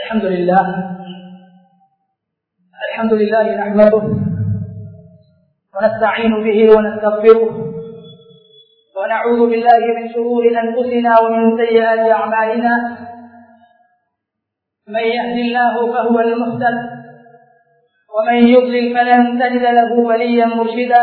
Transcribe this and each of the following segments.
الحمد لله نحمده ونستعين به ونستغفره ونعوذ بالله من شرور أنفسنا ومن سيئات أعمالنا. من يهد الله فهو المهتد ومن يضلل فلن تجد له وليا مرشدا.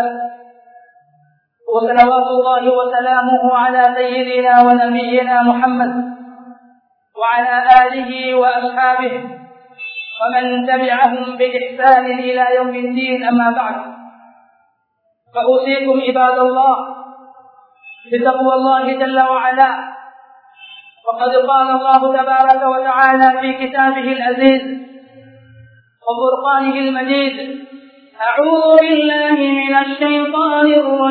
وصلوات الله وسلامه على سيدنا ونبينا محمد وعلى آله وأصحابه ومن تبعهم بإحسان إلى يوم الدين. أما بعد، فأوصيكم عباد الله بتقوى الله جل وعلا. وقد قال الله تبارك وتعالى في كتابه العزيز وفرقانه المجيد: أعوذ بالله من الشيطان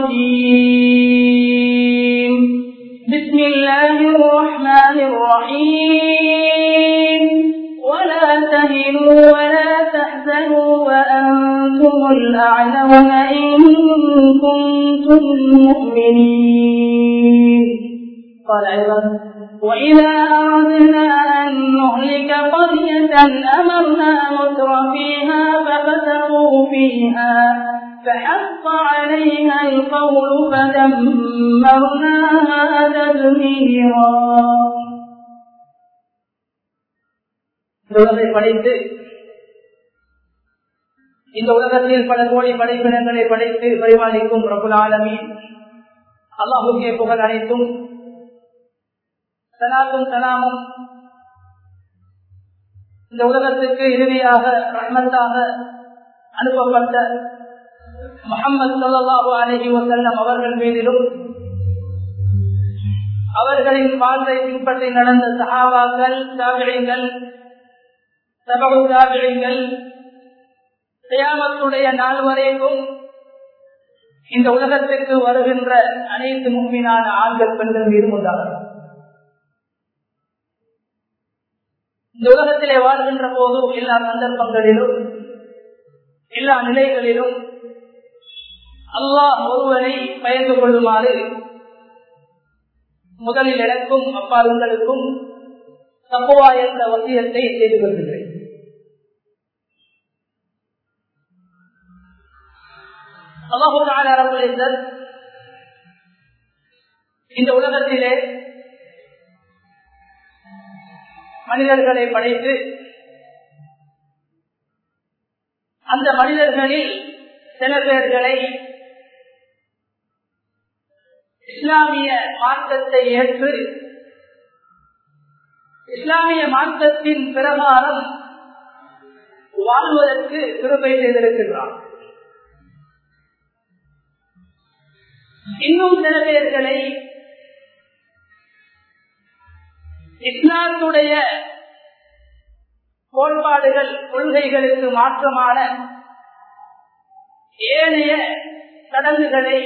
الرجيم، بسم الله الرحمن الرحيم. ولا تهنوا ولا تحزنوا وأنتم الأعلون إن كنتم مؤمنين. قال أيضا: وإذا أردنا أن نهلك قرية أمرنا مترفيها ففسقوا فيها فحق عليها القول فدمرناها تدميرا. உலகத்தை படைத்து இந்த உலகத்தில் பல கோடி படைப்பினங்களை படைத்து பரிபாலிக்கும் ரப்புல் ஆலமீன் அல்லாஹ்வுக்கே புகழ் அனைத்தும். சலாத்தும் சலாமும் இந்த உலகத்துக்கு இறுதியாக ரஹ்மத்தாக அனுப்பப்பட்ட முஹம்மது ஸல்லல்லாஹு அலைஹி வஸல்லம் அவர்கள் மீதிலும், அவர்களின் வாழ்வை பின்பற்றி நடந்த சஹாபாக்கள், தாபிஈன்கள், தபஉ தாபிஈன்கள், கியாமத்துடைய நாள் வரைக்கும் இந்த உலகத்திற்கு வருகின்ற அனைத்து முஃமினான ஆண்கள் பெண்கள் மீதும் உண்டாகும். இந்த உலகத்திலே வாழ்கின்ற போதும் எல்லா சந்தர்ப்பங்களிலும் எல்லா நிலைகளிலும் அல்லாஹ் ஒருவனை பயந்து கொள்ளுமாறு முதலில் எனக்கும் அப்பாலுங்களுக்கும் தக்வா என்ற வசியத்தை செய்து கொள்கிறேன். அல்லாஹ் தஆலா ரப்பல் இஸ்ஸத் இந்த உலகத்திலே மனிதர்களை படைத்து அந்த மனிதர்களில் சில பேர்களை இஸ்லாமிய மார்க்கத்தை ஏற்று இஸ்லாமிய மார்க்கத்தின் பிரகாரம் வாழ்வதற்கு கிருபை செய்திருக்கிறார். இன்னும் சில பேர்களை இஸ்லாமுடைய கோட்பாடுகள், கொள்கைகளுக்கு மாற்றமான ஏனைய சடங்குகளை,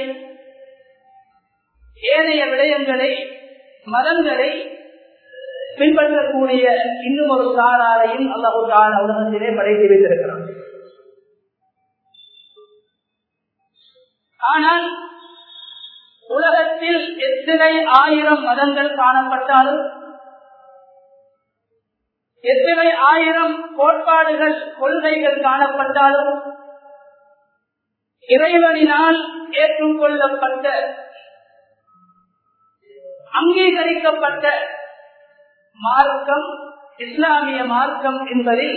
ஏனைய விடயங்களை, மதங்களை பின்பற்றக்கூடிய இன்னும் ஒரு சாராரையும் அல்லாஹ் தஆலா உலகத்திலே படைத்து வைத்திருக்கிறார். ஆனால் உலகத்தில் எத்தனை ஆயிரம் மதங்கள் காணப்பட்டாலும், எத்தனை ஆயிரம் கோட்பாடுகள், கொள்கைகள் காணப்பட்டாலும், இறைவனினால் ஏற்றுக்கொள்ளப்பட்ட, அங்கீகரிக்கப்பட்ட மார்க்கம் இஸ்லாமிய மார்க்கம் என்பதில்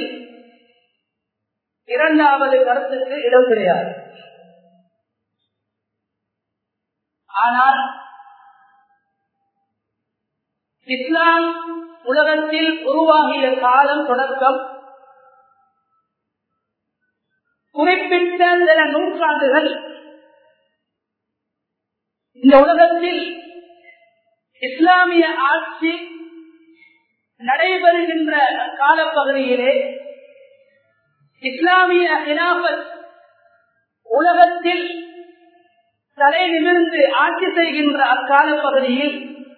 இரண்டாவது கருத்துக்கு இடம் கிடையாது. ஆனால் இஸ்லாம் உலகத்தில் உருவாகிய காலம் தொடக்கம் குறிப்பிட்ட சில நூற்றாண்டுகள் இந்த உலகத்தில் இஸ்லாமிய ஆட்சி நடைபெறுகின்ற காலப்பகுதியிலே இஸ்லாமிய ஹிலாஃபத் உலகத்தில் தலை நிமிர்ந்து ஆட்சி செய்கின்ற அக்கால பகுதியில்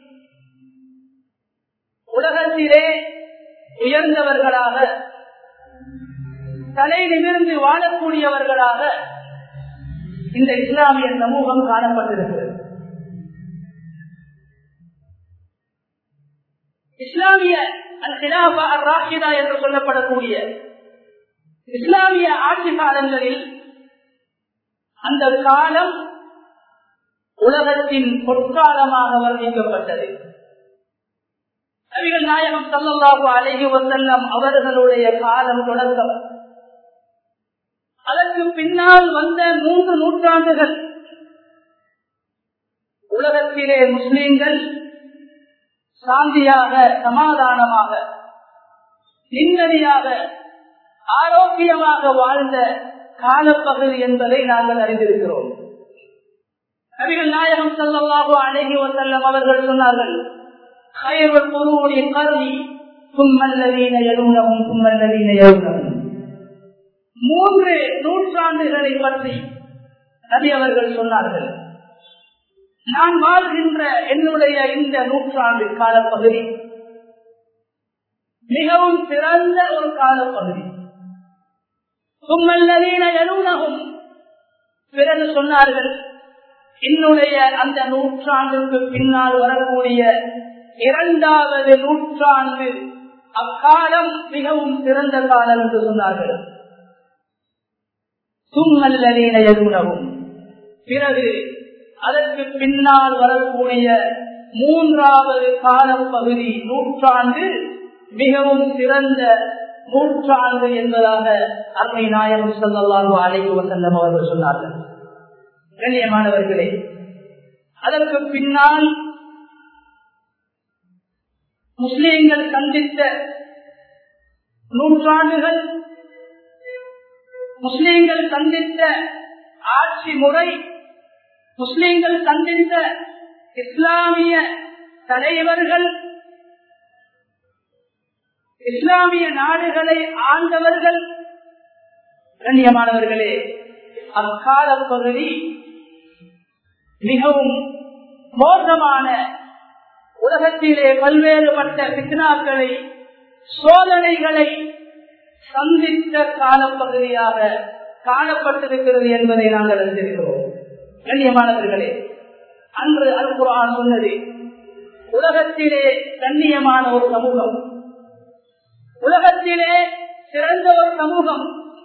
உலகத்திலே உயர்ந்தவர்களாக, தலை நிமிர்ந்து வாழக்கூடியவர்களாக இந்த இஸ்லாமிய சமூகம் காணப்பட்டிருக்கிறது. இஸ்லாமிய அல்-கிலாஃபா அர்-ராஷிதா என்று சொல்லப்படக்கூடிய இஸ்லாமிய ஆட்சி காலங்களில் அந்த காலம் உலகத்தின் பொற்காலமாக வர்ணிக்கப்பட்டது. நபிகள் நாயகம் ஸல்லல்லாஹு அலைஹி வஸல்லம் அவர்களுடைய காலம் தொடக்கம். அதற்கு பின்னால் வந்த 3 நூற்றாண்டுகள் உலகத்திலே முஸ்லிம்கள் சாந்தியாக, சமாதானமாக, நிம்மதியாக, ஆரோக்கியமாக வாழ்ந்த காலப்பகுதி என்பதை நாங்கள் அறிந்திருக்கிறோம். நபிகள் நாயகம் ஸல்லல்லாஹு அலைஹி வஸல்லம் அவர்கள் சொன்னார்கள், "கைருல் குரூனி கர்னி ثم الذين يلونهم ثم الذين يلونهم." 3 நூற்றாண்டுகளை பற்றி நபி அவர்கள் சொன்னார்கள். நான் வாழ்கின்ற என்னுடைய இந்த நூற்றாண்டு காலப்பகுதி மிகவும் சிறந்த ஒரு காலப்பகுதி. ثم الذين يلونهم, பிறகு சொன்னார்கள், என்னுடைய அந்த நூற்றாண்டுக்கு பின்னால் வரக்கூடிய 2வது நூற்றாண்டு அக்காலம் மிகவும் சிறந்த காலம் என்று சொன்னார்கள். ثم الذين يلونهم, பிறகு அதற்கு பின்னால் வரக்கூடிய 3வது காலப்பகுதி நூற்றாண்டு மிகவும் சிறந்த நூற்றாண்டு என்பதாக அருமை நாயகம் ஸல்லல்லாஹு அலைஹி வஸல்லம் அவர்கள் சொன்னார்கள். கண்ணியமானவர்களே, அதற்கு பின்னால் முஸ்லிம்கள் சந்தித்த நூற்றாண்டுகள், முஸ்லிம்கள் சந்தித்த ஆட்சி முறை, முஸ்லிம்கள் சந்தித்த இஸ்லாமிய தலைவர்கள், இஸ்லாமிய நாடுகளை ஆண்டவர்கள், கண்ணியமானவர்களே, அக்கால பகுதி மிகவும் மோசமான, உலகத்திலே பல்வேறுபட்ட பித்னாக்களை, சோதனைகளை சந்தித்த காலப்பகுதியாக காணப்பட்டிருக்கிறது என்பதை நாங்கள் அறிந்திருக்கிறோம். கண்ணியமானவர்களே, அன்று அல் குர்ஆன் சொன்னது, உலகத்திலே கண்ணியமான ஒரு சமூகம், உலகத்திலே சிறந்த ஒரு சமூகம்,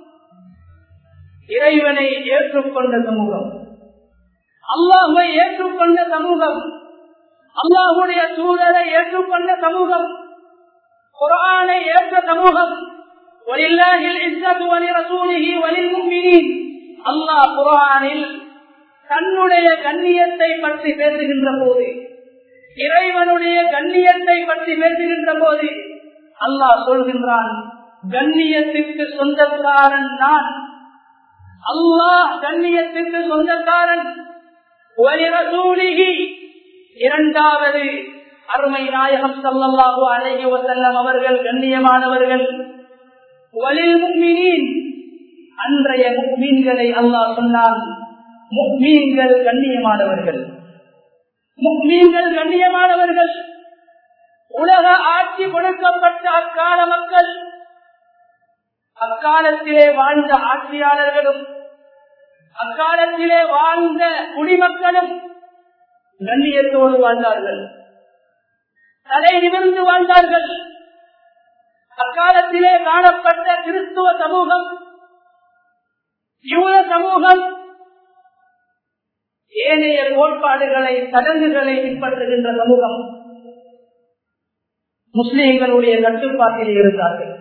இறைவனை ஏற்றுக்கொண்ட சமூகம், அல்லாஹ்வை ஏற்றுக்கொண்ட சமூகம், அல்லாஹ்வுடைய தூதரை ஏற்றுக்கொண்ட சமூகம், குர்ஆனை ஏற்ற சமூகம். வலில்லாஹில் இஸ்ஸத்து வலிரசூலிஹி வலில்முஃமினீன். அல்லாஹ் குர்ஆனில் தன்னுடைய கண்ணியத்தை பற்றி பேசுகின்ற போது, இறைவனுடைய கண்ணியத்தை பற்றி பேசுகின்ற போது அல்லாஹ் சொல்கின்றான், கண்ணியத்திற்கு சொந்தக்காரன் நான், அல்லாஹ் கண்ணியத்திற்கு சொந்தக்காரன். வலிரசூலிஹி, 2வது அருமை நாயகம் ஸல்லல்லாஹு அலைஹி வஸல்லம் அவர்கள் கண்ணியமானவர்கள். வலில்முஃமினீன், அன்றைய முஃமின்களை அல்லாஹ் சொன்னான், முஃமின்கள் கண்ணியமானவர்கள், முஃமின்கள் கண்ணியமானவர்கள். உலக ஆட்சி கொடுக்கப்பட்ட அக்கால மக்கள், அக்காலத்திலே வாழ்ந்த ஆட்சியாளர்களும், அக்காலத்திலே வாழ்ந்த குடிமக்களும் கண்ணியத்தோடு வாழ்ந்தார்கள், தலை நிமிர்ந்து வாழ்ந்தார்கள். அக்காலத்திலே காணப்பட்ட கிறிஸ்துவ சமூகம், யூத சமூகம் ஏனைய கோட்பாடுகளை, சடங்குகளை பின்பற்றுகின்ற சமூகம், முஸ்லிம்களுடைய கட்டுப்பாட்டில் இருந்தார்கள்.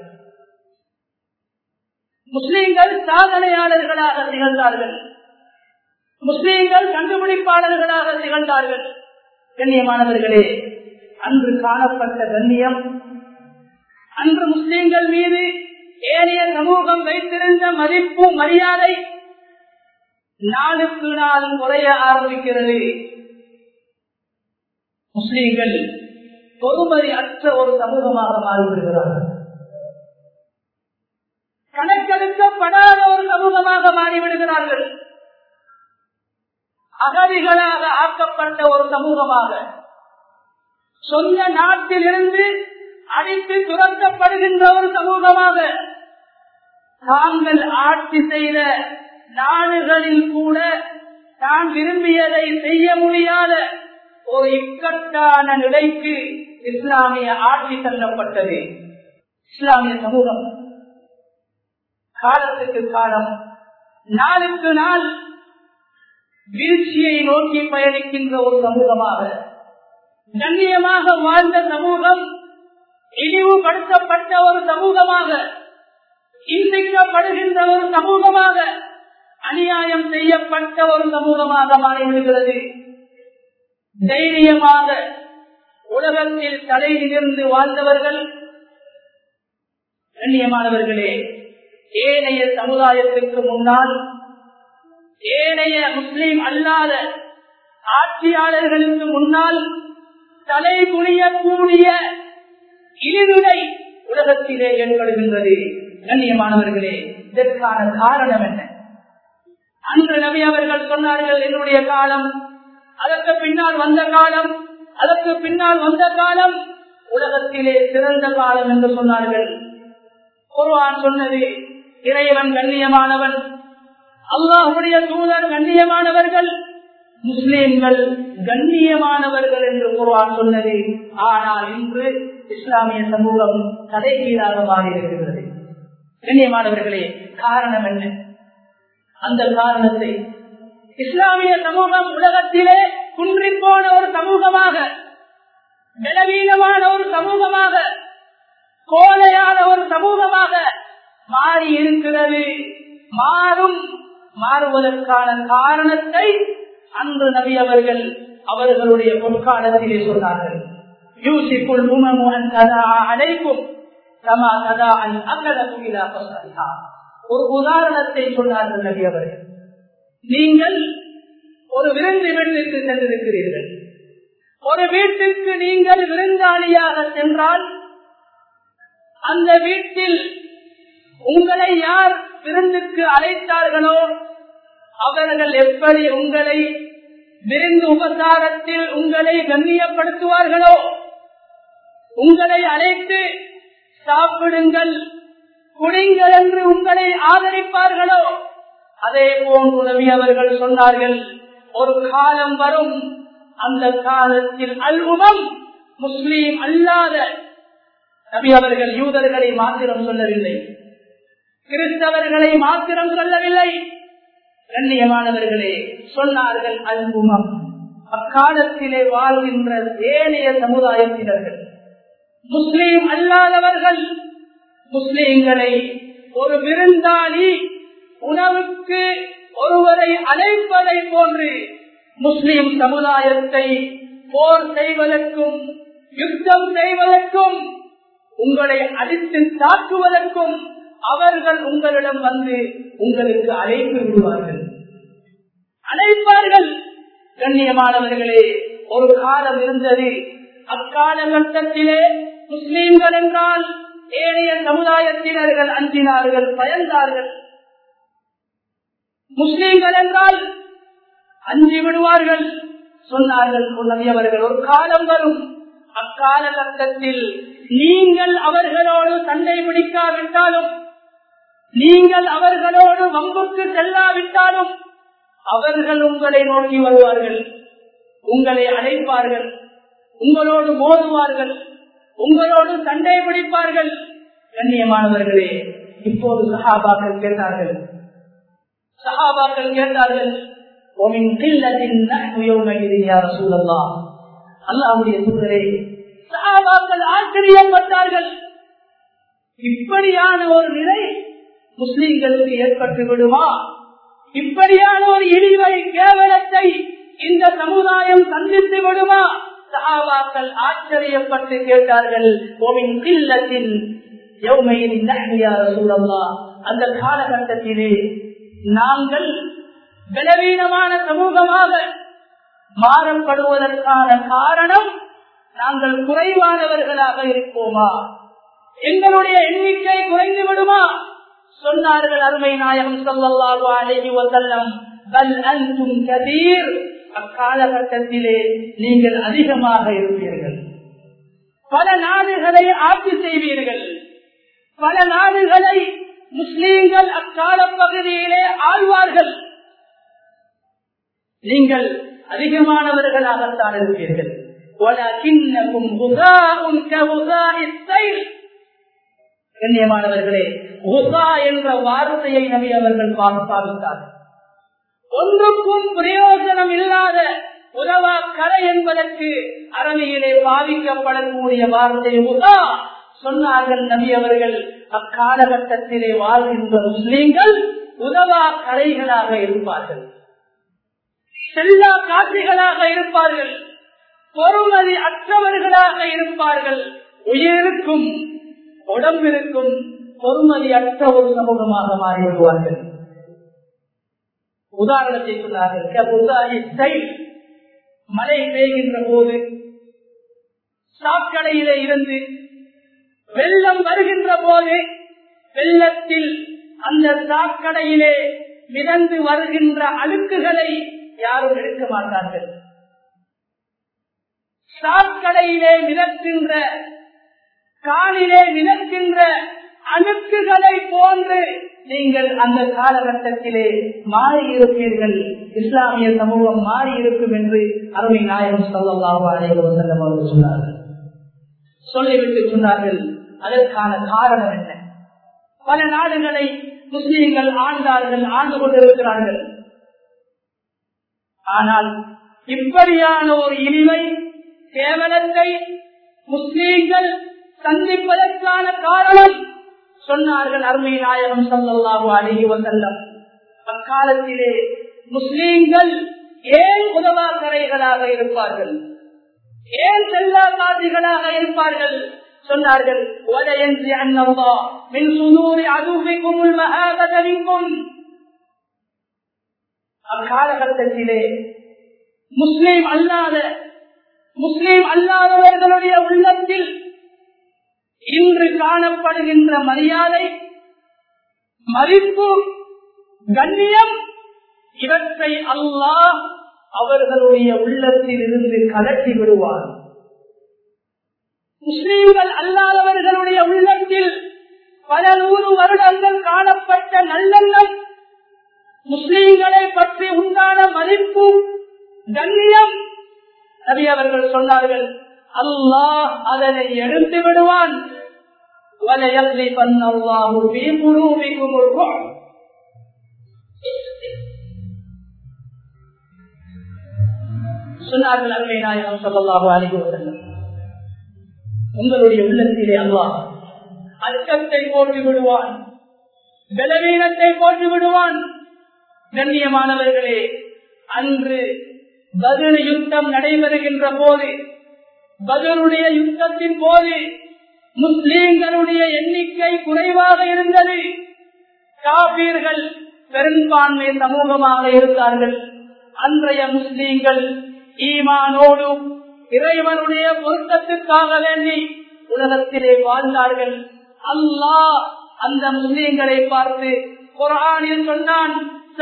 முஸ்லிம்கள் சாதனையாளர்களாக திகழ்ந்தார்கள், முஸ்லிம்கள் கண்டுபிடிப்பாளர்களாக திகழ்ந்தார்கள். கண்ணியமானவர்களே, அன்று காணப்பட்ட கண்ணியம், அன்று முஸ்லிம்கள் மீது ஏனைய சமூகம் வைத்திருந்த மதிப்பு, மரியாதை நாளுக்கு நாள் குறைய ஆரம்பிக்கிறது. முஸ்லிம்கள் பொறுமதி அற்ற ஒரு சமூகமாக மாறிவிடுகிறார்கள், கணக்கெடுக்கப்படாத ஒரு சமூகமாக மாறிவிடுகிறார்கள், அகதிகளாக ஆக்கப்பட்ட ஒரு சமூகமாக, சொந்த நாட்டில் இருந்து அடித்து துரத்தப்படுகின்ற ஒரு சமூகமாக, தாங்கள் ஆட்சி செய்த நாடுகளில் கூட தான் விரும்பியதை செய்ய முடியாத ஒரு இக்கட்டான நிலைக்கு இஸ்லாமிய ஆட்சி தள்ளப்பட்டது. இஸ்லாமிய சமூகம் காலத்துக்கு காலம், நாளுக்கு நாள் வீழ்ச்சியை நோக்கி பயணிக்கின்ற ஒரு சமூகமாக, கண்ணியமாக வாழ்ந்த சமூகம் இழிவுபடுத்தப்பட்ட ஒரு சமூகமாக, இன்றிக்கப்படுகின்ற ஒரு சமூகமாக, அநியாயம் செய்யப்பட்ட ஒரு சமூகமாக மாறிவிடுகிறது. தைரியமாக உலகத்தில் தலை நிமிர்ந்து வாழ்ந்தவர்கள், கண்ணியமானவர்களே, ஏனைய சமுதாயத்திற்கு முன்னால், ஏனைய முஸ்லிம் அல்லாத ஆட்சியாளர்களுக்கு முன்னால் தலை குனியக்கூடிய இழிவுரை உலகத்திலே ஏற்படுகின்றது. கண்ணியமானவர்களே, இதற்கான காரணம் என்ன? அன்று நபி அவர்கள் சொன்னார்கள், என்னுடைய காலம், அதற்கு பின்னால் வந்த காலம், அதற்கு பின்னால் வந்த காலம் உலகத்திலே சிறந்த காலம் என்று சொன்னார்கள். குர்ஆன் சொன்னது, இறைவன் கண்ணியமானவன், அல்லாஹ்வுடைய தூதர் கண்ணியமானவர்கள், முஸ்லிம்கள் கண்ணியமானவர்கள் என்று குர்ஆன் சொன்னது. ஆனால் இன்று இஸ்லாமிய சமூகம் தலைகீழாக மாறியிருக்கிறது. கண்ணியமானவர்களே, காரணம் என்ன? அந்த காரணத்தை இஸ்லாமிய சமூகம் உலகத்திலே குன்றி போன ஒரு சமூகமாக, பலவீனமான ஒரு சமூகமாக, கோலையான ஒரு சமூகமாக மாறி இருக்கிறது. மாறுவதற்கான காரணத்தை அன்று நபி அவர்கள் அவர்களுடைய பொற்காலத்திலே சொன்னார்கள். யூசிக்குல் உமமு அன் ததா அலைக்கும் கமா ததா அன் அகலகு இலா ஃபஸ்லிஹா. ஒரு உதாரணத்தை சொன்னார்கள் நபி அவர்கள். நீங்கள் ஒரு விருந்து வீட்டிற்கு சென்றிருக்கிறீர்கள். ஒரு வீட்டுக்கு நீங்கள் விருந்தாளியாக சென்றால், அந்த வீட்டில் உங்களை யார் விருந்துக்கு அழைத்தார்களோ அவர்கள் எப்படி உங்களை விருந்து உபசாரத்தில் உங்களை கண்ணியப்படுத்துவார்களோ, உங்களை அழைத்து சாப்பிடுங்கள் குடிங்கள் என்று உங்களை ஆதரிப்பார்களோ, அதே போன்று நபி அவர்கள் சொன்னார்கள், ஒரு காலம் வரும், அந்த காலத்தில் அல் உமம், முஸ்லீம் அல்லாத, நபி அவர்கள் யூதர்களை மாத்திரம் சொல்லவில்லை, கிறிஸ்தவர்களை மாத்திரம் சொல்லவில்லை, கண்ணியமானவர்களே சொன்னார்கள், அல் உமம், அக்காலத்திலே வாழ்கின்ற ஏனைய சமுதாயத்தினர்கள், முஸ்லீம் அல்லாதவர்கள், முஸ்லீம்களை ஒரு விருந்தாளி உணவுக்கு ஒருவரை அழைப்பதை போன்று முஸ்லிம் சமுதாயத்தை போர் செய்வதற்கும் யுத்தம் செய்வதற்கும் உங்களை அடித்து தாக்குவதற்கும் அவர்கள் உங்களிடம் வந்து உங்களுக்கு அழைப்பு விடுவார்கள், அழைப்பார்கள். கண்ணியமானவர்களே, ஒரு காலம் இருந்தது, அக்காலகட்டத்திலே முஸ்லீம்கள் என்றால் ஏனைய சமுதாயத்தினர்கள் அஞ்சினார்கள், பயந்தார்கள். முஸ்லீம்கள் என்றால் அஞ்சி விடுவார்கள். சொன்னார்கள் அவர்கள், ஒரு காலம் வரும், அக்காலகட்டத்தில் நீங்கள் அவர்களோடு சண்டை பிடிக்காவிட்டாலும், நீங்கள் அவர்களோடு வம்புக்கு செல்லாவிட்டாலும் அவர்கள் உங்களை நோக்கி வருவார்கள், உங்களை அழைப்பார்கள், உங்களோடு மோதுவார்கள், உங்களோடு சண்டை பிடிப்பார்கள். கண்ணியமானவர்களே, இப்போது சஹாபாக்கள் கேட்டார்கள், அல்லாஹ்வுடைய தூதரே, சஹாபாக்கள் ஆச்சரியப்பட்டார்கள், இப்படியான ஒரு நிலை முஸ்லிம்களுக்கு ஏற்பட்டு விடுமா? இப்படியான ஒரு இழிவை கேவலத்தை இந்த சமுதாயம் சந்தித்து விடுமா? சஹாபாக்கள் ஆச்சரியப்பட்டு கேட்டார்கள், அந்த காலகட்டத்திலே நாங்கள் பலவீனமான சமூகமாக மாறப்படுவதற்கான காரணம் நாங்கள் குறைவானவர்களாக இருப்போமா? எங்களுடைய எண்ணிக்கை குறைந்து விடுமா? சொன்னார்கள் அருமை நாயகம் ஸல்லல்லாஹு அலைஹி வஸல்லம், பல் அன்தும் கதீர், அக்காலகட்டத்திலே நீங்கள் அதிகமாக இருப்பீர்கள், பல நாடுகளை ஆட்சி செய்வீர்கள், பல நாடுகளை முஸ்லீம்கள் அக்கால பகுதியிலே ஆழ்வார்கள், நீங்கள் அதிகமானவர்களாகத்தான் இருப்பீர்கள். وَلَكِنَّكُمْ غُثَاءٌ كَغُثَاءِ السَّيْلِ. கண்ணியமானவர்களே, குஸா என்ற வார்த்தையை நபி அவர்கள் பாவித்தார். ஒன்றுக்கும் பிரயோஜனம் இல்லாத உதவா கரை என்பதற்கு அரபியிலே பாவிக்கப்படக்கூடிய வார்த்தை குஸா சொன்னார்கள் நபி அவர்கள். அக்காலகட்டத்திலே வாழ்கின்ற முஸ்லிம்கள் உதவா கரைகளாக இருப்பார்கள், செல்லா காட்சிகளாக இருப்பார்கள், பொறுமதி அற்றவர்களாக இருப்பார்கள். உயிருக்கும் உடம்பிற்கும் பொறுமதி அற்ற ஒரு சமூகமாக மாறிவிடுவார்கள். உதாரணத்தை சொன்னார்கள். மழை பெய்கின்ற போது சாக்கடையிலே இருந்து வெள்ளம் வருகின்ற போது வெள்ளத்தில் அந்த சாக்கடையிலே மிதந்து வருகின்ற அழுக்குகளை யாரும் எடுக்க மாட்டார்கள். சாக்கடையிலே மிதக்கின்ற காலிலே மிதக்கின்ற அழுக்குகளை போன்று நீங்கள் அந்த காலகட்டத்திலே மாறி இருப்பீர்கள், இஸ்லாமிய சமூகம் மாறி இருக்கும் என்று அருமை நாயகம் ஸல்லல்லாஹு அலைஹி வஸல்லம் அவர்கள் சொன்னார்கள். சொல்லிவிட்டு சொன்னார்கள், அதற்கான காரணம் என்ன? பல நாடுகளை முஸ்லிம்கள் ஆண்டார்கள், ஆண்டு கொண்டிருக்கிறார்கள். ஆனால் இப்படியான ஒரு இழிவை, கேவலத்தை முஸ்லிம்கள் சந்திப்பதற்கான காரணம் சொன்னார்கள் அருமை நாயகம் ஸல்லல்லாஹு அலைஹி வஸல்லம். அக்காலத்திலே முஸ்லிம்கள் ஏன் உதவாக்கரைகளாக இருப்பார்கள், ஏன் செல்லா காதிகளாக இருப்பார்கள் சொன்னார்கள். அக்காலகட்டத்திலே முஸ்லிம் அல்லாதவர்களுடைய உள்ளத்தில் இன்று காணப்படுகின்ற மரியாதை, மதிப்பு, கண்ணியம், இவற்றை அல்லாஹ் அவர்களுடைய உள்ளத்தில் இருந்து கலட்டி விடுவார். முஸ்லிம்கள் அல்லாதவர்களுடைய உள்ளத்தில் பல 100 வருடங்கள் காணப்பட்ட நல்லெண்ணம், முஸ்லிம்களை பற்றி உண்டான மதிப்பு, கண்ணியம், நபி அவர்கள் சொன்னார்கள், அல்லாஹ் அதனை எடுத்து விடுவான். சொன்னார்கள் அருமை நாயகம் ஸல்லல்லாஹு அலைஹி வஸல்லம், உங்களுடைய உள்ளத்திலே அல்லாஹ் அச்சத்தை போட்டு விடுவான், பலவீனத்தை போட்டு விடுவான். கண்ணியமானவர்களே, அன்று பத்ர் யுத்தம் நடைபெறுகின்ற போது, பத்ருடைய யுத்தத்தின் போது முஸ்லிம்களுடைய எண்ணிக்கை குறைவாக இருந்தது. காபீர்கள் பெரும்பான்மை சமூகமாக இருந்தார்கள். அன்றைய முஸ்லிம்கள் ஈமானோடு இறைவனுடைய பொருத்தத்திற்காக வேண்டி உலகத்திலே வாழ்ந்தார்கள். அல்லாஹ் அந்த முஸ்லிம்களை பார்த்து குர்ஆனில் சொன்னான்,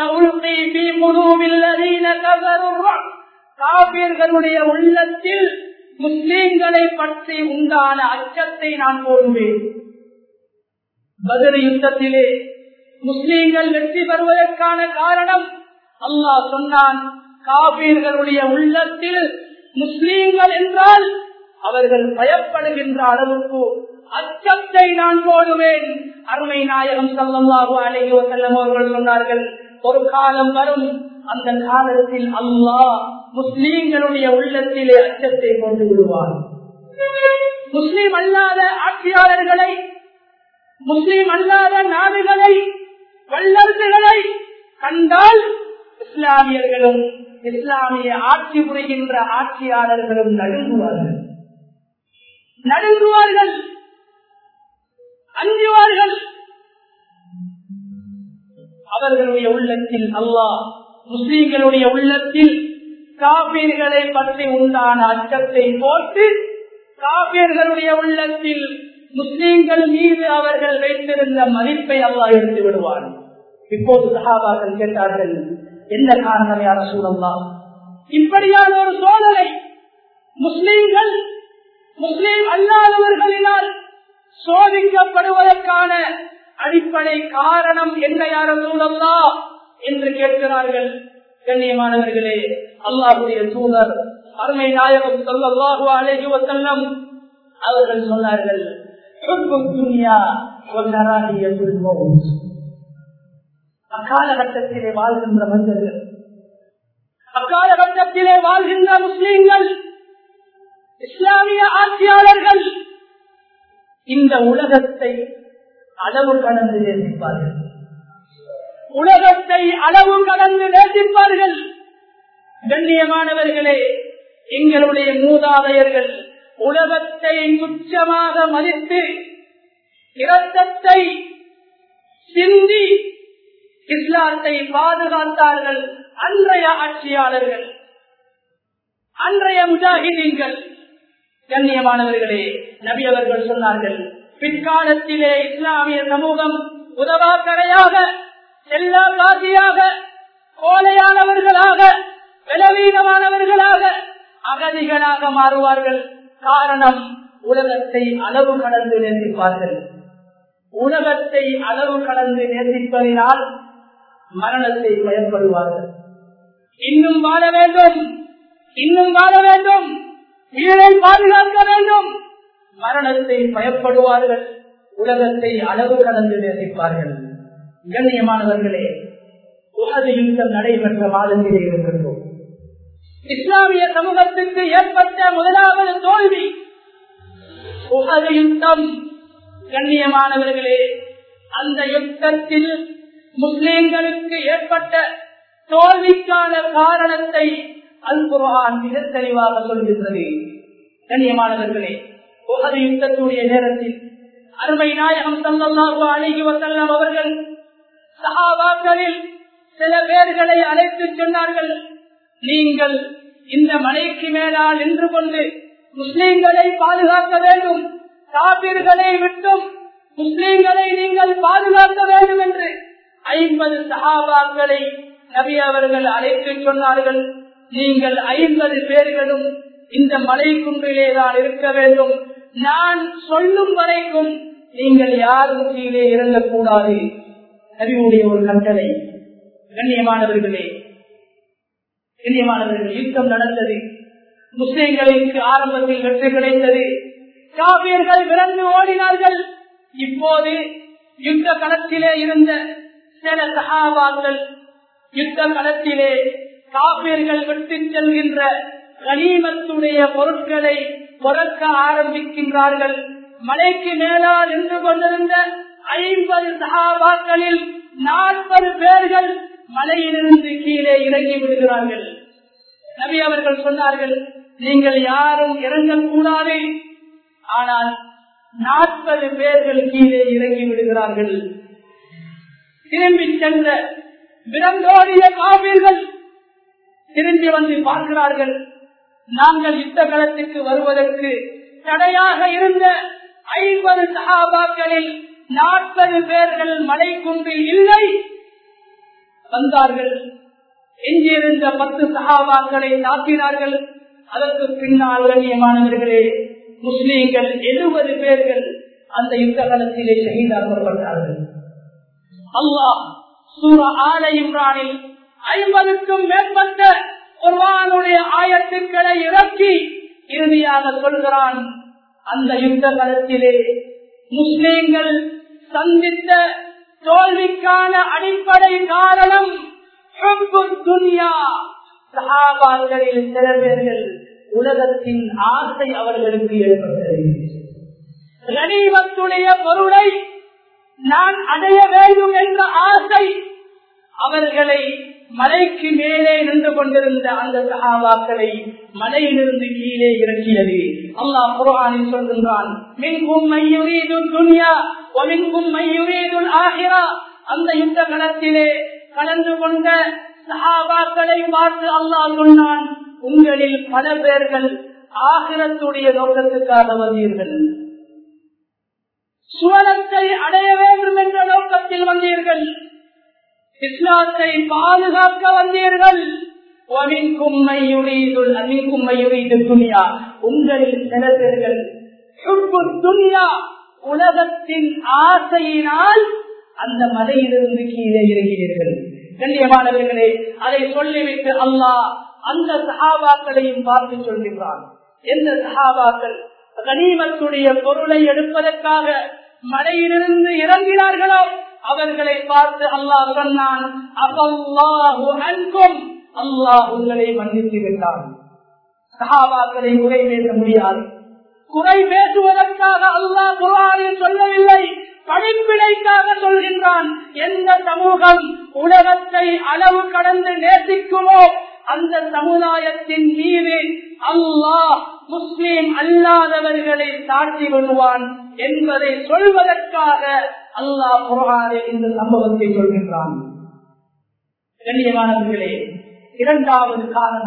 காபீர்களுடைய உள்ளத்தில் முஸ்லிம்களை பற்றி உண்டான அச்சத்தை நான் போடுவேன். பத்ர் யுத்தத்திலே முஸ்லிம்கள் வெற்றி பெறுவதற்கான காரணம் அல்லாஹ் சொன்னான், காபீர்களுடைய உள்ளத்தில் முஸ்லிம்கள் என்றால் அவர்கள் பயப்படுகின்ற அளவுக்கு அச்சத்தை நான் போடுவேன். அருமை நாயகம் ஸல்லல்லாஹு அலைஹி வஸல்லம் அவர்கள் சொன்னார்கள், ஒரு காலம் வரும், அந்த காலத்தில் அல்லாஹ் முஸ்லிம்களுடைய உள்ளத்திலே அச்சத்தை கொண்டு விடுவார். முஸ்லிம் அல்லாத ஆட்சியாளர்களை, முஸ்லிம் அல்லாத நாடுகளை, வல்லரசுகளை கண்டால் இஸ்லாமியர்களும் இஸ்லாமிய ஆட்சி புரிகின்ற ஆட்சியாளர்களும் நடுங்குவார்கள், அஞ்சுவார்கள். அவர்களுடைய உள்ளத்தில் அல்லாஹ் முஸ்லிம்களுடைய உள்ளத்தில் காபீர்களை பற்றி உண்டான அச்சத்தை போட்டு காபீர்களுடைய உள்ளத்தில் முஸ்லிம்கள் மீது அவர்கள் வைத்திருந்த மதிப்பை அல்லாஹ் எடுத்து விடுவார். இப்போது சஹாபாக்கள் கேட்டார்கள், என்ன காரணம் யா ரசூலல்லாஹ், இப்படியான ஒரு சோதனை முஸ்லிம்கள் முஸ்லிம் அல்லாதவர்களினால் சோதிக்கப்படுவதற்கான அடிப்படை காரணம் என்ன யா ரசூலல்லாஹ் என்று கேட்கிறார்கள். கண்ணியமானவர்களே, அல்லாஹ்வுடைய தூதர் அருமை நாயகம் ஸல்லல்லாஹு அலைஹி வஸல்லம் அவர்கள் சொன்னார்கள், அக்காலகட்டத்திலே வாழ்கின்ற மனிதர்கள், அக்காலகட்டத்திலே வாழ்கின்ற முஸ்லிம்கள், இஸ்லாமிய ஆட்சியாளர்கள் இந்த உலகத்தை அளவு கடந்து நேசிப்பார்கள். உலகத்தை அளவு கடந்து நேசிப்பார்கள். கண்ணியமானவர்களே, எங்களுடைய மூதாதையர்கள் உலகத்தை துச்சமாக மதித்து இரத்தத்தை சிந்தி இஸ்லாத்தை பாதுகாத்தார்கள். அன்றைய ஆட்சியாளர்கள், அன்றைய முஜாஹிதீன்கள். கண்ணியமானவர்களே, நபி அவர்கள் சொன்னார்கள், பிற்காலத்திலே இஸ்லாமிய சமூகம் உதவாக்கரையாக, செல்லா பாதியாக, கோலையானவர்களாக, பலவீனமானவர்களாக, அகதிகளாக மாறுவார்கள். காரணம், உலகத்தை அளவு கடந்து நேசிப்பார்கள். உலகத்தை அளவு கடந்து நேசிப்பதினால் மரணத்தை பயப்படுவார்கள். இன்னும் வாழ வேண்டும், இன்னும் வாழ வேண்டும், உயிரை பாதுகாக்க வேண்டும், மரணத்தை பயப்படுவார்கள். உலகத்தை அளவு கடந்து நேசிப்பார்கள். கண்ணியமானவர்களே, உஹது யுத்தம் நடைபெற்ற மாதத்திலே இருக்கின்றோம். இஸ்லாமிய சமூகத்திற்கு ஏற்பட்ட முதலாவது தோல்வி உஹது யுத்தம். கண்ணியமானவர்களே, அந்த யுத்தத்தில் முஸ்லிம்களுக்கு ஏற்பட்ட தோல்விக்கான காரணத்தை அல் குர்ஆன் மிக தெளிவாக சொல்கின்றது. கண்ணியமானவர்களே, உஹது யுத்தத்துடைய நேரத்தில் அருமை நாயகம் ஸல்லல்லாஹு அலைஹி வஸல்லம் அவர்கள் சஹாபாக்களில் சில பேர்களை அழைத்து சொன்னார்கள், நீங்கள் இந்த மலைக்கு மேலால் நின்று கொண்டு முஸ்லிம்களை பாதுகாக்க வேண்டும், காபிர்களை விட்டும் முஸ்லிம்களை நீங்கள் பாதுகாக்க வேண்டும் என்று 50 சஹாபாக்களை நபி அவர்கள் அழைத்து சொன்னார்கள். நீங்கள் 50 பேர்களும் இந்த மலை குன்றிலேதான் இருக்க வேண்டும். நான் சொல்லும் வரைக்கும் நீங்கள் யாரும் கீழே இறங்கக்கூடாது. நபியுடைய ஒரு கட்டளை. கண்ணியமானவர்களே, யுத்தம் நடந்தது. முஸ்லிம்களுக்கு ஆரம்பத்தில் வெற்றி கிடைத்தது. காபியர்கள் விரண்டு ஓடினார்கள். இப்போது யுத்த களத்திலே இருந்த சில சஹாபாக்கள் யுத்த களத்திலே காபியர்கள் விட்டு செல்கின்ற கனிமத்துடைய பொருட்களை பொறுக்க ஆரம்பிக்கின்றார்கள். மலைக்கு மேலால் நின்று கொண்டிருந்த 50 சஹாபாக்களில் 40 பேர்கள் மலையிலிருந்து கீழே இறங்கி விடுகிறார்கள். நபி அவர்கள் சொன்னார்கள், நீங்கள் யாரும் இறங்கக்கூடாது. ஆனால் 40 பேர்கள் கீழே இறங்கி விடுகிறார்கள். திரும்பி சென்ற விரண்டோடிய காபிர்கள் திரும்பி வந்து பார்க்கிறார்கள். நாங்கள் யுத்த களத்திற்கு வருவதற்கு தடையாக இருந்த 50 சஹாபாக்களில் 40 பேர்கள் மலை குன்றில் இல்லை. வந்தார்கள். எஞ்சியிருந்த 10 சஹாபாக்களை தாக்கினார்கள். அதற்கு பின்னால் கண்ணியமானவர்களே, முஸ்லீம்கள் 70 பேர்கள் அந்த யுத்த களத்திலே ஷஹீதாக்கப்பட்டார்கள். அல்லாஹ் சூரா ஆல இம்ரானில் 50க்கும் மேற்பட்ட குர்ஆனுடைய ஆயத்துக்களை இறக்கி இறுதியாக சொல்கிறான், அந்த யுத்த களத்திலே முஸ்லிம்கள் சந்தித்த தோல்விக்கான அடிப்படை காரணம் துன்யா. சஹாபாக்களில் சில பேர்கள் உலகத்தின் ஆசை அவர்களுக்கு ஏற்பட்டது. கனிமத்துடைய பொருளை நான் அடைய வேண்டும் என்ற ஆசை அவர்களை மலைக்கு மேலே நின்று கொண்டிருந்த அந்த சஹாபாக்களை மலையிலிருந்து கீழே இறக்கியது. அல்லாஹ் குர்ஆனில் சொல்கின்றான், மின்கும் மையுரீதுல் துன்யா வ மின்கும் மையுரீதுல் ஆஹிரா. அந்த யுத்த களத்திலே கலந்து கொண்ட சஹாபாக்களை பார்த்து அல்லாஹ் சொன்னான், உங்களில் பல பேர்கள் ஆகிரத்துடைய நோக்கத்துக்காக வந்தீர்கள், சுவனத்தை அடைய வேண்டும் என்ற நோக்கத்தில் வந்தீர்கள், இஸ்லாத்தை பாதுகாக்க வந்தீர்கள். உங்களில் சில பேர்கள் உலகத்தின் ஆசையினால் அந்த மலையிலிருந்து கீழே இறங்கினீர்கள். கண்ணியமானவர்களே, அதை சொல்லிவிட்டு அல்லாஹ் அந்த சஹாபாக்களையும் பார்த்து சொல்கின்றான். எந்த சஹாபாக்கள் கனிமத்துடைய பொருளை எடுப்பதற்காக மலையிலிருந்து இறங்கினார்களோ அவர்களை பார்த்து அல்லாஹ் சொன்னான், அல்லாஹு அன்கும், அல்லாஹ் உங்களை மன்னித்து விட்டான். சஹாபாக்களை குறை பேச முடியாது. குறை பேசுவதற்காக அல்லாஹ் குர்ஆனில் சொல்லவில்லை, படிப்பினைக்காக சொல்கின்றான். எந்த சமூகம் உலகத்தை அளவு கடந்து நேசிக்குமோ அந்த சமுதாயத்தின் மீது அல்லாஹ் முஸ்லிம் அல்லாதவர்களை சாட்சி கொள்வான் என்பதை சொல்வதற்காக அல்லாஹ் குர்ஆனில் இந்த சம்பவத்தை சொல்கின்றான். கண்ணியமானவர்களே, இரண்டாவது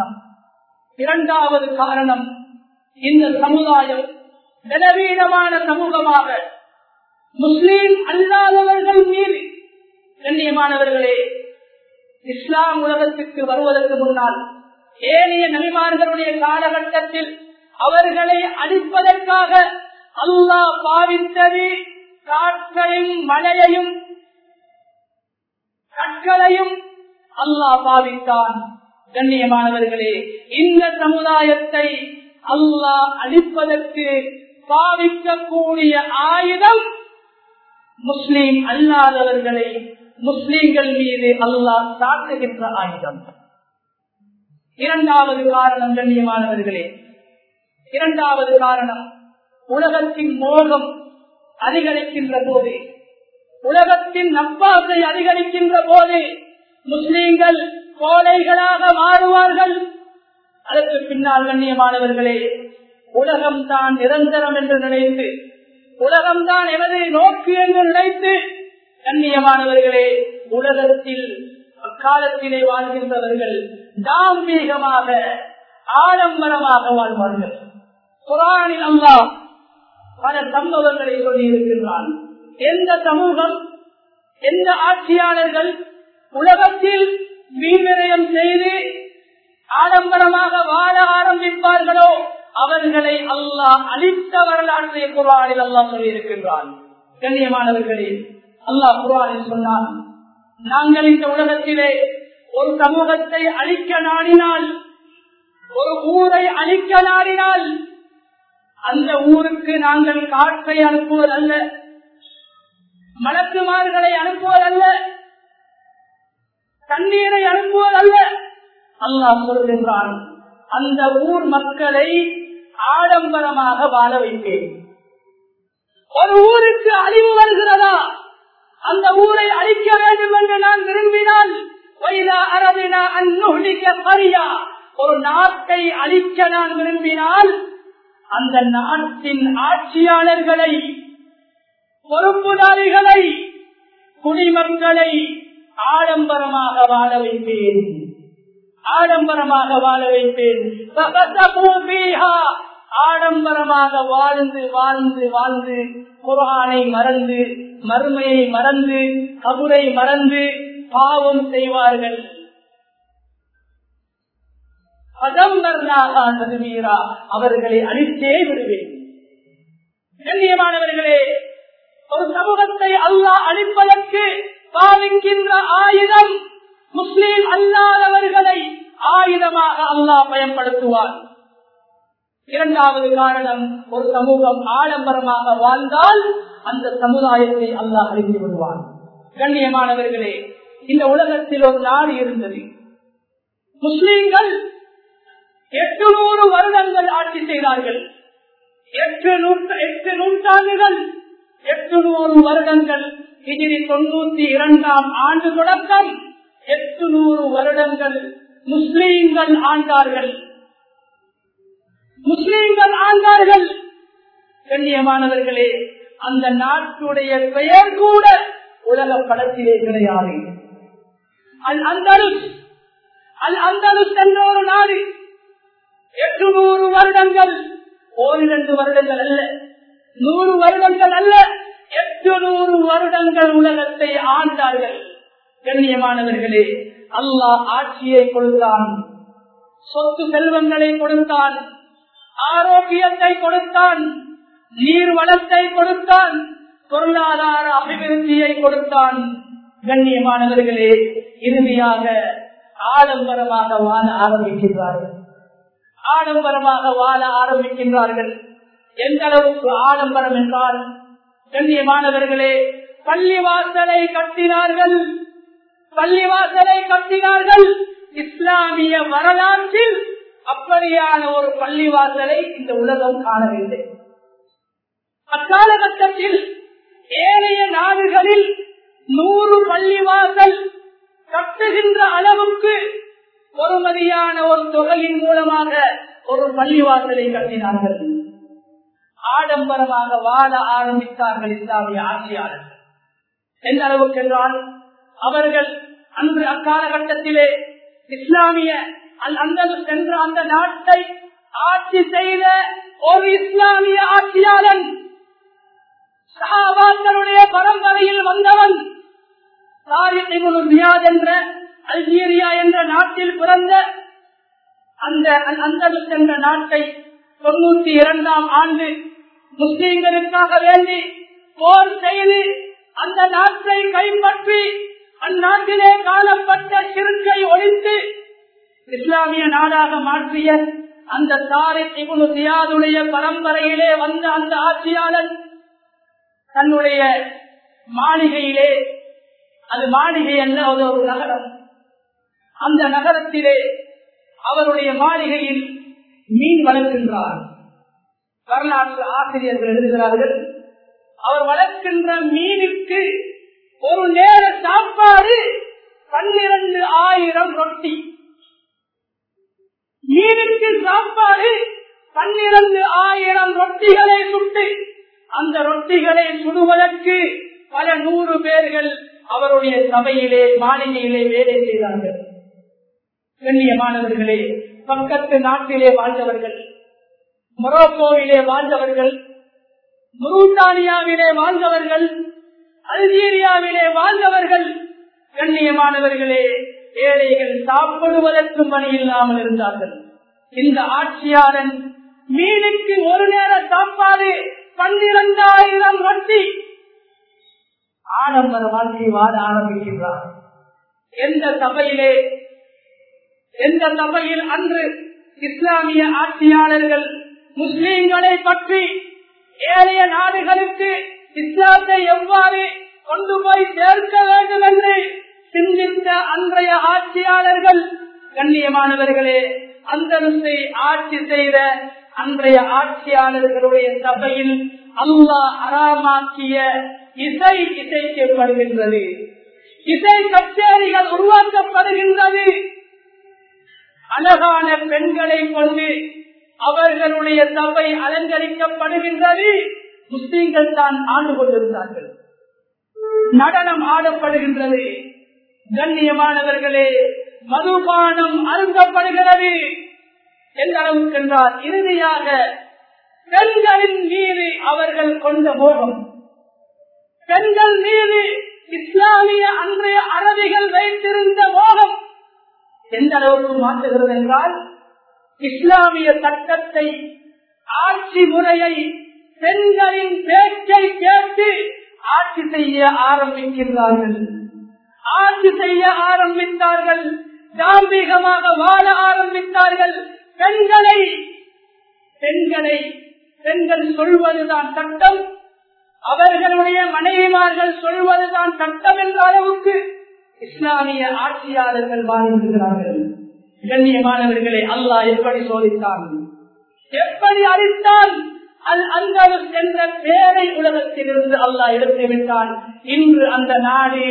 காரணம் இந்த சமுதாயம் பலவீனமான சமூகமாக முஸ்லிம் அல்லாதவர்கள் மீது. கண்ணியமானவர்களே, இஸ்லாம் உலகத்துக்கு வருவதற்கு முன்னால் ஏனைய நபிமார்களுடைய காலகட்டத்தில் அவர்களை அழிப்பதற்காக அல்லாஹ் பாவித்தது காற்றையும் மழையையும் கற்களையும் அல்லாஹ் பாவித்தான். கண்ணியமானவர்களே, இந்த சமுதாயத்தை அல்லாஹ் அழிப்பதற்கு பாவிக்கக்கூடிய ஆயுதம் முஸ்லிம் அல்லாதவர்களை முஸ்லிம்கள் மீது அல்லாஹ் சாட்டுகின்ற ஆயுதம். இரண்டாவது காரணம் கண்ணியமானவர்களே, இரண்டாவது காரணம் உலகத்தின் மோகம் அதிகரிக்கின்ற போது, உலகத்தின் நப்பாசை அதிகரிக்கின்ற போது முஸ்லிம்கள் கோழைகளாக மாறுவார்கள். அதற்கு பின்னால் கண்ணியமானவர்களே, உலகம்தான் நிரந்தரம் என்று நினைத்து, உலகம்தான் எமது நோக்கு என்று நினைத்து, கண்ணியமானவர்களே, உலகத்தில் அக்காலத்திலே வாழ்கின்றவர்கள் தாம்பீகமாக ஆடம்பரமாக வாழ்வார்கள். குர்ஆனில் அல்லாஹ் பல சம்பவங்களை சொல்லி இருக்கின்றான். எந்த சமூகம், எந்த ஆட்சியாளர்கள் உலகத்தில் வீண்விரயம் செய்து ஆடம்பரமாக வாழ ஆரம்பிப்பார்களோ அவர்களை அல்லாஹ் அழித்த வரலாற்றை குர்ஆனில் அல்லாஹ் சொல்லி இருக்கின்றான். கண்ணியமானவர்களே, அல்லாஹ் குர்ஆனில் சொன்னான், நாங்கள் இந்த உலகத்திலே ஒரு சமூகத்தை அழிக்க நாடினால், ஒரு ஊரை அழிக்க நாடினால், அந்த ஊருக்கு நாங்கள் காற்றை அனுப்புவதல்ல, மலக்குமார்களை அனுப்புவதல்ல, தண்ணீரை அனுப்புவதல்ல. அல்லாஹ் சொல்கின்றான், அந்த ஊர் மக்களை ஆடம்பரமாக வாழ வைப்பேன். ஒரு ஊருக்கு அழிவு வருகிறதா, அந்த ஊரை அழிக்க வேண்டும் என்று நான் விரும்பினால், ஒரு நாட்டை அழிக்க நான் விரும்பினால் அந்த நாட்டின் ஆட்சியாளர்களை, பொறுப்புதாரிகளை, குடிமக்களை ஆடம்பரமாக வாழ வைப்பேன், ஆடம்பரமாக வாழ வைப்பேன். ஆடம்பரமாக வாழ்ந்து வாழ்ந்து வாழ்ந்து குர்ஆனை மறந்து, மறுமையை மறந்து, கபரை மறந்து பாவம் செய்வார்கள். அவர்களை அழித்தே விடுவேன். கண்ணியமானவர்களே, ஒரு சமூகத்தை அல்லாஹ் அழிப்பதற்கு பாவிக்கின்ற ஆயுதம் முஸ்லிம் அல்லாதவர்களை ஆயுதமாக அல்லாஹ் பயன்படுத்துவார். இரண்டாவது காரணம், ஒரு சமூகம் ஆடம்பரமாக வாழ்ந்தால் அந்த சமுதாயத்தை அல்லாஹ் அழித்து விடுவான். கண்ணியமானவர்களே, இந்த உலகத்தில் ஒரு நாடு இருந்தது. முஸ்லிம்கள் 800 வருடங்கள் ஆட்சி செய்தார்கள். 8 நூற்றாண்டுகள், 800 வருடங்கள். ஹிஜ்ரி 92ஆம் ஆண்டு தொடக்கம் 800 வருடங்கள் முஸ்லிம்கள் ஆண்டார்கள். முஸ்லிம்கள் ஆண்டார்கள். கண்ணியமானவர்களே, அந்த நாட்டுடைய பெயர் கூட உலக படத்திலே கிடையாது. அல் அந்தலுஸ் என்ற ஒரு நாடு 800 வருடங்கள், 12 வருடங்கள் அல்ல, 100 வருடங்கள் அல்ல, 800 வருடங்கள் உலகத்தை ஆண்டார்கள். கண்ணியமானவர்களே, அல்லாஹ் ஆட்சியை கொடுத்தான், சொத்து செல்வங்களை கொடுத்தான், ஆரோக்கியத்தை கொடுத்தான், நீர் வளத்தை கொடுத்தான், பொருளாதார அபிவிருத்தியை கொடுத்தான். கண்ணியமானவர்களே, இறுதியாக ஆடம்பரமாக வாழ ஆரம்பிக்கின்றார்கள். ஆடம்பரமாக வாழ ஆரம்பிக்கின்றார்கள். எந்த அளவுக்கு ஆடம்பரம் என்றால், கண்ணியமானவர்களே, பள்ளிவாசலை கட்டினார்கள். பள்ளிவாசலை கட்டினார்கள். இஸ்லாமிய வரலாற்றில் அப்படியான ஒரு பள்ளிவாசலை இந்த உலகம் காணவில்லை. அக்காலகட்டத்தில் ஏனைய நாடுகளில் 100 பள்ளிவாசல் கட்டுகின்ற அளவுக்கு பொறுமதியான ஒரு தொகையின் மூலமாக ஒரு பள்ளிவாசலை கட்டினார்கள். ஆடம்பரமாக வாழ ஆரம்பித்தார்கள் இஸ்லாமிய ஆட்சியாளர்கள். எந்த அளவுக்கு என்றால், அவர்கள் அன்று அக்காலகட்டத்திலே இஸ்லாமிய அந்தலூஸ் என்ற அந்த நாட்டை ஆட்சி செய்த ஒரு இஸ்லாமிய ஆட்சியாளன், சஹாபாக்களுடைய பரம்பரையில் வந்தவன், தாரிக் இப்னு ஜியாத் என்ற அல்ஜீரியா என்ற நாட்டில் பிறந்த அந்த அந்தலூஸ் என்ற நாட்டை 92ஆம் ஆண்டு முஸ்லிம்களுக்காக வேண்டி போர் செய்து அந்த நாட்டை கைப்பற்றி அந்நாட்டிலே காணப்பட்ட ஷிர்கை ஒழித்து இஸ்லாமிய நாடாக மாற்றிய அந்த தாரிக் இப்னு ஜியாதுடைய பரம்பரையிலே வந்த அந்த ஆட்சியாளர் தன்னுடைய மாளிகையிலே, அது மாளிகை அல்ல, அது ஒரு நகரம், அந்த நகரத்திலே அவருடைய மாளிகையில் மீன் வளர்க்கின்றார். வரலாற்று ஆசிரியர்கள் எழுதுகிறார்கள், அவர் வளர்க்கின்ற மீனுக்கு ஒரு நேர சாப்பாடு 12,000 ரொட்டி. மீனுக்கு சாப்பாடு 12,000 ரொட்டிகளை சுட்டு, அந்த ரொட்டிகளை சுடுவதற்கு பல 100 பேர்கள் அவருடைய சபையிலே மாளிகையிலே வேலை செய்தார்கள். கண்ணியமானவர்களே, பக்கத்து நாட்டிலே வாழ்ந்தவர்கள், மொரோக்கோவிலே வாழ்ந்தவர்கள், முருட்டானியாவிலே வாழ்ந்தவர்கள், அல்ஜீரியாவிலே வாழ்ந்தவர்கள், கண்ணியமானவர்களே, ஏழைகள் சாப்பிடுவதற்கு பணி இல்லாமல் இருந்தார்கள். இந்த ஆட்சியாளன் மீனுக்கு ஒரு நேர சாப்பாடு 12,000 ரொட்டி, ஆடம்பர வாழ்க்கை வாழ ஆரம்பிக்கின்றார். எந்த சபையில் அன்று இஸ்லாமிய ஆட்சியாளர்கள் முஸ்லிம்களை பற்றி ஏழைய நாடுகளுக்கு இஸ்லாத்தை எவ்வாறு கொண்டு போய் சேர்க்க வேண்டும் என்று சிந்தித்த அன்றைய ஆட்சியாளர்கள், கண்ணியமானவர்களே, அந்தலூஸை ஆட்சி செய்த அன்றைய ஆட்சியாளர்களுடைய சபையில் அல்லாஹ் ஹராமாக்கிய இசை இசைக்கப்படுகின்றது, இசை கச்சேரிகள் உருவாக்கப்படுகின்றது. அழகான பெண்களை கொண்டு அவர்களுடைய சபை அலங்கரிக்கப்படுகின்றது. முஸ்லிம்கள் தான் ஆண்டு கொண்டிருந்தார்கள். நடனம் ஆடப்படுகின்றது. கண்ணியமானவர்களே, மதுபானம் அருந்தப்படுகிறது. எந்த அளவுக்கு என்றால், இறுதியாக பெண்களின் மீது அவர்கள் கொண்ட மோகம், பெண்கள் மீது இஸ்லாமிய அன்றைய அரபிகள் வைத்திருந்த மோகம் எந்த அளவுக்கு மாற்றுகிறது என்றால், இஸ்லாமிய சட்டத்தை, ஆட்சி முறையை, பெண்களின் பேச்சை கேட்டு ஆட்சி செய்ய ஆரம்பிக்கின்றார்கள். ஆட்சி செய்ய ஆரம்பித்தார்கள். தாம்பிகமாக வாழ ஆரம்பித்தார்கள். பெண்கள் சொல்வதுதான் சட்டம், அவர்களுடைய மனைவிமார்கள் சொல்வதுதான் சட்டம் என்ற அளவுக்கு இஸ்லாமிய ஆட்சியாளர்கள் வாழ்கிறார்கள். கண்ணியமானவர்களை அல்லாஹ் எப்படி சோதித்தான், எப்படி அளித்தான்? அந்தலூஸ் என்ற பேரை உலகத்திலிருந்து அல்லாஹ் எடுத்து விட்டான். இன்று அந்த நாடு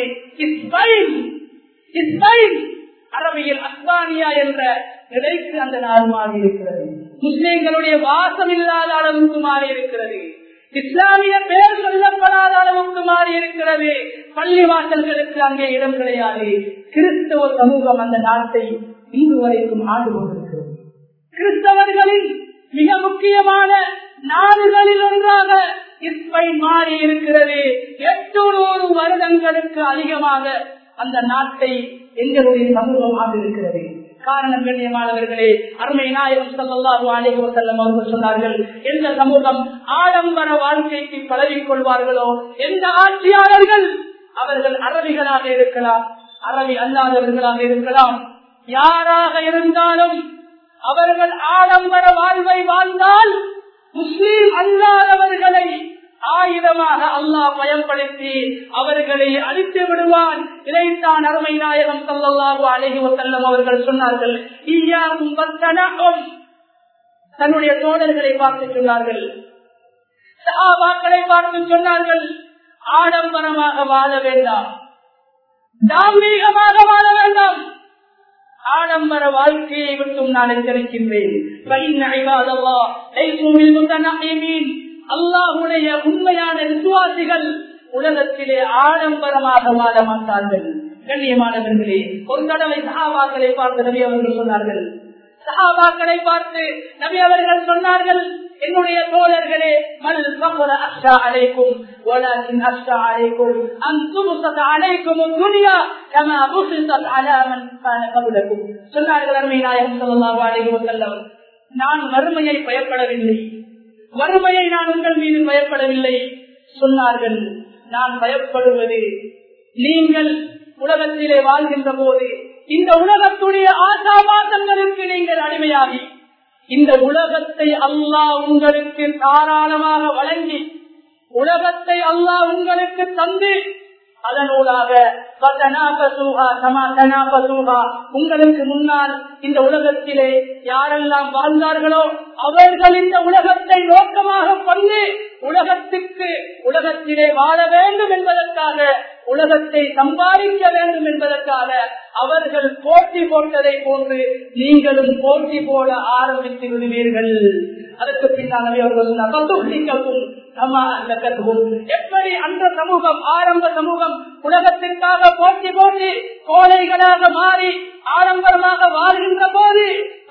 இஸ்பெயின், அரபியில் அஸ்பானியா என்ற நிலைக்கு அந்த நாடு மாறி இருக்கிறது. முஸ்லிம்களுடைய வாசம் இல்லாத அளவுக்கு மாறி இருக்கிறது. இஸ்லாமிய பெயர் சொல்லப்படாத அளவுக்கு மாறி இருக்கிறது. பள்ளி வாசல்களுக்கு அங்கே இடம் கிடையாது. கிறிஸ்தவ சமூகம் அந்த நாட்டை இன்று வரைக்கும் ஆண்டு கொண்டிருக்கிறது. கிறிஸ்தவர்களின் மிக முக்கியமான நாடுகளில் ஒன்றாக இஸ்பெயின் மாறி இருக்கிறது. 800 வருடங்களுக்கு அதிகமாக அந்த நாட்டை எங்களுடைய சமூகம் ஆண்டு இருக்கிறது. காரணம், கண்ணியமானவர்களே, அருமை நாயகம் ஸல்லல்லாஹு அலைஹி வஸல்லம் அவர்கள் சொன்னார்கள், எந்த சமூகம் ஆடம்பர வாழ்க்கைக்கு பழகிக் கொள்வார்களோ, எந்த ஆட்சியாளர்கள், அவர்கள் அரபிகளாக இருக்கலாம், அரபி அல்லாதவர்களாக இருக்கலாம், யாராக இருந்தாலும் அவர்கள் ஆடம்பர வாழ்வை வாழ்ந்தால் முஸ்லீம் அல்லாதவர்களை ஆயுதமாக அல்லாஹ் பயன்படுத்தி அவர்களை அழித்து விடுவான். இதைத்தான் அருமை நாயகம் ஸல்லல்லாஹு அலைஹி வஸல்லம் அவர்கள் சொன்னார்கள். இய்யாகும் வத்தனகும், தன்னுடைய தோழர்களை பார்த்து சொன்னார்கள், சஹாபாக்களை பார்த்து சொன்னார்கள், ஆடம்பரமாக வாழ வேண்டாம், தாம்பீகமாக வாழ வேண்டாம், ஆடம்பர வாழ்க்கையை விட்டும் நான் எச்சரிக்கின்றேன். அல்லாஹ்வுடைய உண்மையான விசுவாசிகள் உலகத்திலே ஆடம்பரமாக வாழ மாட்டார்கள். கண்ணியமானவர்களே, ஒரு தடவை சஹாபாக்களை பார்த்து நபி அவர்கள் சொன்னார்கள், சஹாபாக்களை பார்த்து நபி அவர்கள் சொன்னார்கள், என்னுடைய தோழர்களே, மல் ஃபக்ர அக்ஷா அலைக்கும் வலக்கின் அக்ஷா அலைக்கும் அன் துபஸத அலைக்கும் துன்யா கமா புஸிஸத் அலா மன் கான கப்லக்கும். சொன்னார்கள் அருமை நாயகம் ஸல்லல்லாஹு அலைஹி வஸல்லம், நான் வறுமையை பயப்படவில்லை, வறுமையை நான் உங்கள் மீது பயப்படவில்லை. சொன்னார்கள், நான் பயப்படுவது நீங்கள் உலகத்திலே வாழ்கின்ற போது இந்த உலகத்துடைய ஆசாபாசங்களுக்கு நீங்கள் அடிமையாகி இந்த உலகத்தை அல்லாஹ் உங்களுக்கு தாராளமாக வழங்கி உலகத்தை அல்லாஹ் உங்களுக்கு தந்து அதனூடாக உங்களுக்கு முன்னால் இந்த உலகத்திலே யாரெல்லாம் வாழ்ந்தார்களோ அவர்கள் இந்த உலகத்தை நோக்கமாக கொண்டு உலகத்திலே வாழ வேண்டும் என்பதற்காக, உலகத்தை சம்பாதிக்க வேண்டும் என்பதற்காக அவர்கள் போட்டி போட்டதை போன்று நீங்களும் போட்டி போட ஆரம்பித்து விடுவீர்கள். அதற்கு பின்னால் எப்படி அந்த சமூகம், ஆரம்ப சமூகம் உலகத்திற்காக போட்டி போட்டி கோழைகளாக மாறி ஆடம்பரமாக வாழ்கின்ற போது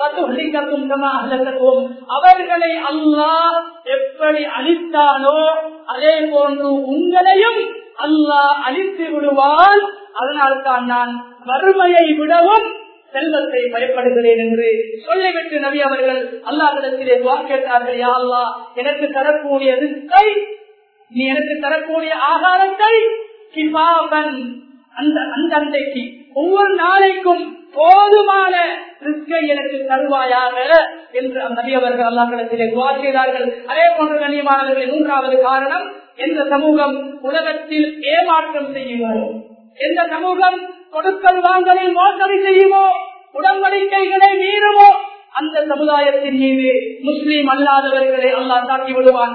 அவர்களை அல்லாஹ் எப்படி அழித்தானோ அதே போன்று உங்களையும் அல்லாஹ் அழித்து விடுவான். அதனால்தான் நான் வறுமையை விடவும் செல்வத்தை பயப்படுகிறேன் என்று சொல்லிவிட்டு நபி அவர்கள் அல்லாஹ்விடத்திலே துஆ கேட்டார்கள், யா அல்லாஹ், எனக்கு தரக்கூடிய ரிஸ்கை, நீ எனக்கு தரக்கூடிய ஆகாரத்தை கிஃபாபன், அந்த அன்றைக்கு ஒவ்வொரு நாளைக்கும் போதுமான ரிஸ்கை எனக்கு தருவாயாக என்று நபி அவர்கள் அல்லாஹ்விடத்திலே துஆ செய்தார்கள். அதே போன்று கண்ணியமானவர்களே, மூன்றாவது காரணம், எந்த சமூகம் உலகத்தில் ஏமாற்றம் செய்யுமோ, எந்த சமூகம் கொடுக்கல் வாங்கலில் மோசடி செய்யுமோ, உடன்படிக்கைகளை மீறுமோ, அந்த சமுதாயத்தின் மீது முஸ்லீம் அல்லாதவர்களை அல்லாஹ் தாக்கி விடுவான்.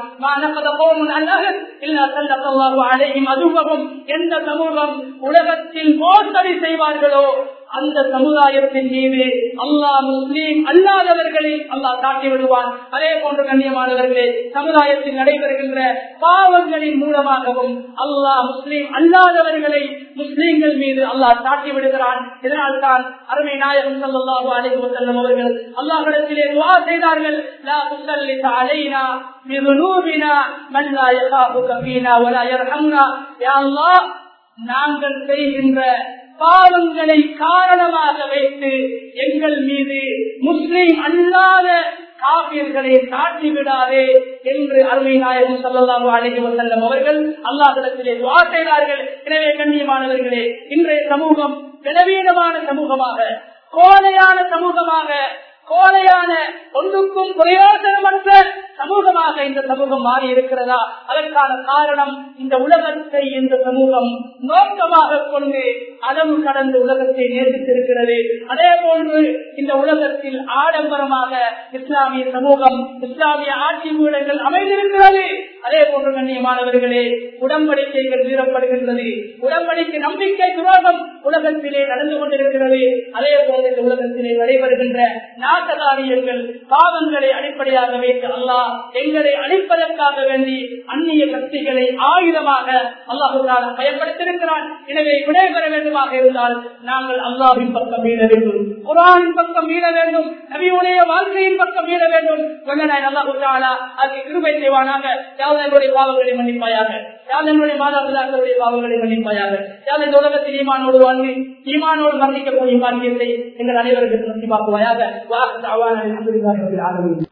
எந்த சமூகம் உலகத்தில் மோசடி செய்வார்களோ அந்த சமுதாயத்தின் மீது அல்லாஹ் முஸ்லீம் அல்லாதவர்களை அல்லாஹ் தாக்கி விடுவான். அதே போன்று கண்ணியமானவர்களே, சமுதாயத்தில் நடைபெறுகின்ற பாவங்களின் மூலமாகவும் அல்லாஹ் முஸ்லீம் அல்லாதவர்களை முஸ்லீம்கள் மீது அல்லாஹ் தாக்கி விடுகிறான். இதனால் தான் அருமை நாயகம் ஸல்லல்லாஹு அலைஹி வஸல்லம் அவர்கள் அல்லாஹ்விடத்திலே துஆ செய்தார்கள், லா துஸல்லித் அலைனா பிதுனூபினா மன் லா யகாஃபுக ஃபீனா வலா யர்ஹம்னா. யா அல்லாஹ், நாங்கள் செய்கின்ற பாவங்களை காரணமாக வைத்து எங்கள் மீது முஸ்லிம் அல்லாத காபிர்களை காட்டி விடாதே என்று அருமை நாயகம் ஸல்லல்லாஹு அலைஹி வஸல்லம் அவர்கள் அல்லாஹ்விடத்திலே துஆ செய்தார்கள். எனவே கண்ணியமானவர்களே, இன்றைய சமூகம் பலவீனமான சமூகமாக, கோழையான சமூகமாக, கோழையான ஒன்றுக்கும் பிரயோஜனமற்ற சமூகமாக இந்த சமூகம் மாறி இருக்கிறதா? அதற்கான காரணம், இந்த உலகத்தை இந்த சமூகம் நோக்கமாக கொண்டு அளவு கடந்த உலகத்தை நேசித்திருக்கிறது. அதே போன்று இந்த உலகத்தில் ஆடம்பரமாக இஸ்லாமிய சமூகம், இஸ்லாமிய ஆட்சி பீடங்கள் அமைந்திருக்கிறது. அதே போன்று கண்ணியமானவர்களே, உடன்படிக்கைகள் மீறப்படுகின்றது, உடன்படிக்கை நம்பிக்கை துரோகம் உலகத்திலே நடந்து கொண்டிருக்கிறது. அதே போன்று இந்த உலகத்திலே நடைபெறுகின்ற நாட்டகாரியங்கள், பாவங்களை அடிப்படையாக வைத்து அல்லாஹ் எங்களை அழிப்பதற்காக வேண்டி அந்நிய சக்திகளை ஆயுதமாக அல்லாஹ் பயன்படுத்தியிருக்கிறான். எனவே விடைபெற வேண்டுமாக இருந்தால் நாங்கள் அல்லாஹ்வின் பக்கம் மீள வேண்டும், குர்ஆனின் பக்கம் மீள வேண்டும், நபியுடைய வாழ்க்கையின் பக்கம் மீள வேண்டும். அதுக்கு கிருபை செய்வானாக. யாவதனுடைய பாவங்களை மன்னிப்பாயாக, யாவதனுடைய மாதாபிதாக்களுடைய பாவங்களை மன்னிப்பாயாக. யாவது இந்த உலகத்தில் ஈமானோடு வாழ்ந்து ஈமானோடு மரணிக்கக்கூடிய பாக்கியத்தை எங்கள் அனைவருக்கு நசிபாக்குவாயாக.